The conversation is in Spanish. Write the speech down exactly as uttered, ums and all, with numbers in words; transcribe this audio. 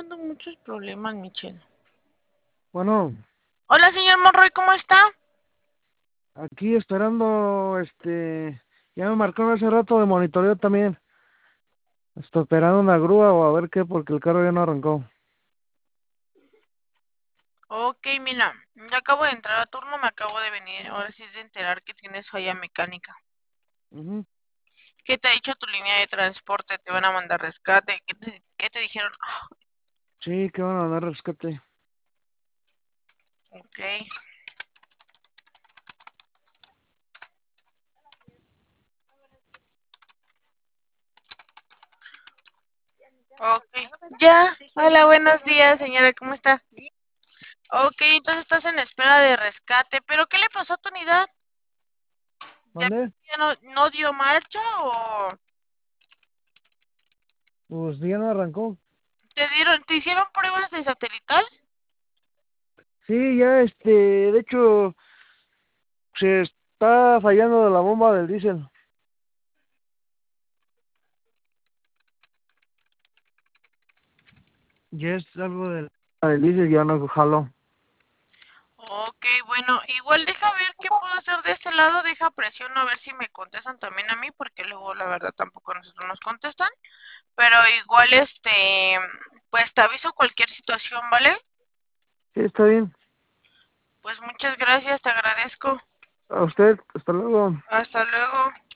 dando muchos problemas, Michelle. Bueno, Hola, señor Monroy, ¿cómo está? aquí esperando, este, ya me marcaron hace rato de monitoreo también. Estoy esperando una grúa o a ver qué, porque el carro ya no arrancó. Ok, mira, ya acabo de entrar a turno, me acabo de venir, ahora sí de enterar que tienes falla mecánica. Ujú. ¿Qué te ha dicho tu línea de transporte? ¿Te van a mandar rescate? ¿Qué te, qué te dijeron? Ah, Sí, que van a dar rescate. ok, ok. Ya, hola, buenos días, señora, ¿cómo está? Ok, entonces estás en espera de rescate, pero ¿qué le pasó a tu unidad? ¿Ya, ¿Mande? ya no, no dio marcha o Pues ya no arrancó. te dieron, te hicieron pruebas de satelital? Sí, ya, este, de hecho, se está fallando la bomba del diésel. Ya es algo del, del diésel, ya no jaló. Ok, bueno, igual deja ver qué puedo hacer de este lado, deja presión a ver si me contestan también a mí, porque luego la verdad tampoco nosotros nos contestan, pero igual este, pues te aviso cualquier situación, ¿vale? Sí, está bien. Pues muchas gracias, te agradezco. A usted, hasta luego. Hasta luego.